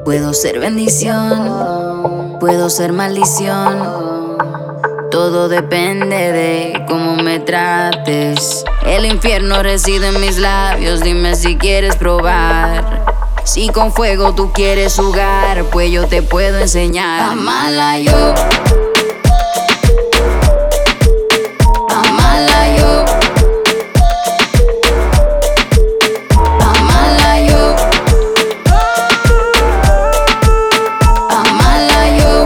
Puedo ser bendición, puedo ser maldición. Todo depende de cómo me trates. El infierno reside en mis labios, dime si quieres probar. Si con fuego tú quieres jugar, pues yo te puedo enseñar. Amala yo. Amala yo. Amala yo. Amala yo.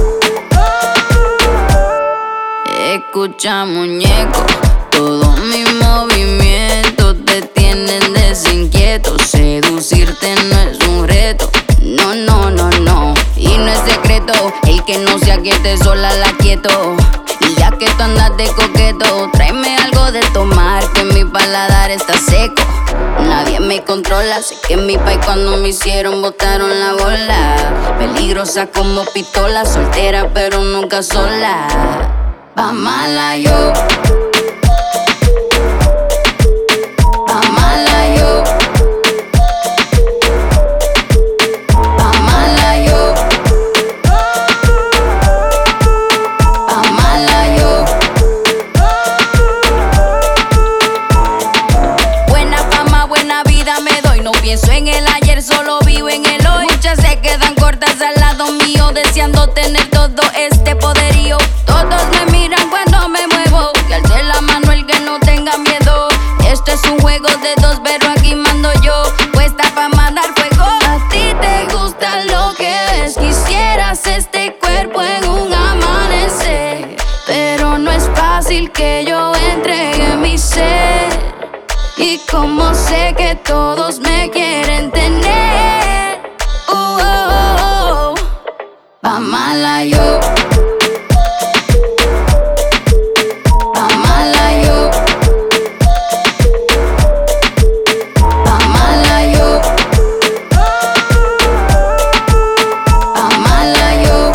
Escucha, muñeco, todos mis movimientos te tienen desinquieto. Seducirte no es un reto, no, no, no, no. Y no es secreto, el que no se aquiete sola la quieto. Y ya que tú andas de coqueto, tráeme algo de tomar, que mi paladar está seco. Nadie me controla, sé que en mi país cuando me hicieron botaron la bola. Peligrosa como pistola, soltera pero nunca sola. Amala yo. Amala yo. Amala yo. Amala yo. Buena fama, buena vida me doy. No pienso en el ayer, solo vivo en el hoy. Muchas se quedan cortas al lado mío, deseando tener todo este poderío. Todos me miran cuando me muevo, que alce la mano el que no tenga miedo. Esto es un juego de dos, pero aquí mando yo, puesta pa' mandar fuego. A ti te gusta lo que ves, quisieras este cuerpo en un amanecer, pero no es fácil que yo entregue mi ser. Y como sé que todos me quieren tener, amala yo. Amala yo. Amala yo. Amala yo.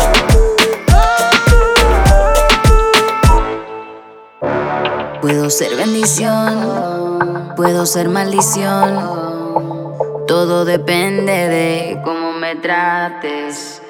Puedo ser bendición, puedo ser maldición. Todo depende de cómo me trates.